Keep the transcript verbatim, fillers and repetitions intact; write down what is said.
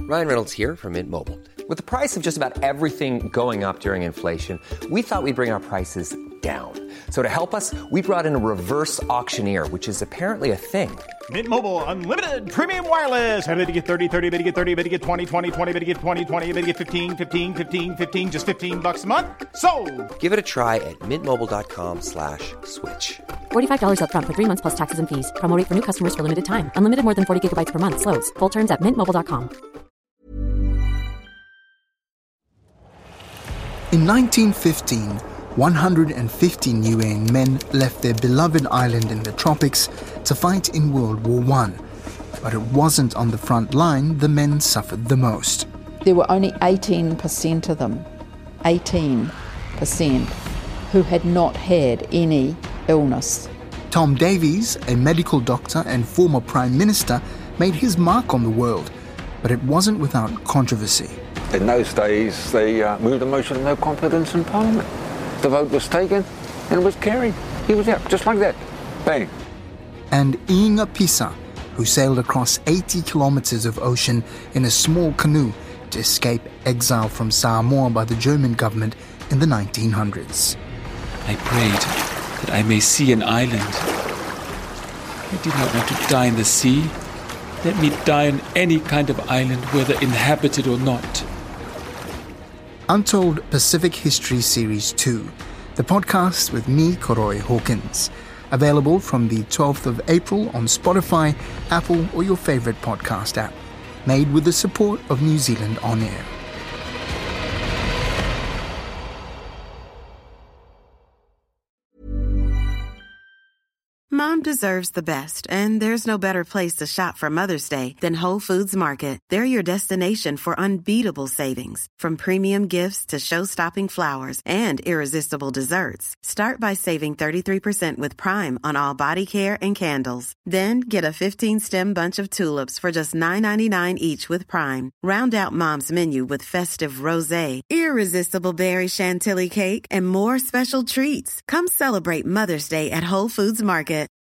Ryan Reynolds here from Mint Mobile. With the price of just about everything going up during inflation, we thought we'd bring our prices down. So to help us, we brought in a reverse auctioneer, which is apparently a thing. Mint Mobile Unlimited Premium Wireless. How to get thirty, thirty, how to get thirty, how to get twenty, twenty, twenty, how to get twenty, twenty, how to get fifteen, fifteen, fifteen, fifteen, just fifteen bucks a month? Sold! Give it a try at mintmobile.com slash switch. forty-five dollars up front for three months plus taxes and fees. Promo rate for new customers for limited time. Unlimited more than forty gigabytes per month. Slows full terms at mint mobile dot com. In nineteen fifteen, one hundred fifteen U N men left their beloved island in the tropics to fight in World War One. But it wasn't on the front line the men suffered the most. There were only eighteen percent of them, eighteen percent, who had not had any illness. Tom Davies, a medical doctor and former Prime Minister, made his mark on the world, but it wasn't without controversy. In those days, they uh, moved a motion of no confidence in Parliament. The vote was taken and it was carried. He was out, just like that. Bang. And Inga Pisa, who sailed across eighty kilometers of ocean in a small canoe to escape exile from Samoa by the German government in the nineteen hundreds. I prayed that I may see an island. I did not want to die in the sea. Let me die on any kind of island, whether inhabited or not. Untold Pacific History Series two, the podcast with me, Koroi Hawkins. Available from the twelfth of April on Spotify, Apple, or your favorite podcast app. Made with the support of New Zealand On Air. Mom deserves the best, and there's no better place to shop for Mother's Day than Whole Foods Market. They're your destination for unbeatable savings, from premium gifts to show-stopping flowers and irresistible desserts. Start by saving thirty-three percent with Prime on all body care and candles. Then get a fifteen-stem bunch of tulips for just nine ninety-nine each with Prime. Round out Mom's menu with festive rosé, irresistible berry chantilly cake, and more special treats. Come celebrate Mother's Day at Whole Foods Market.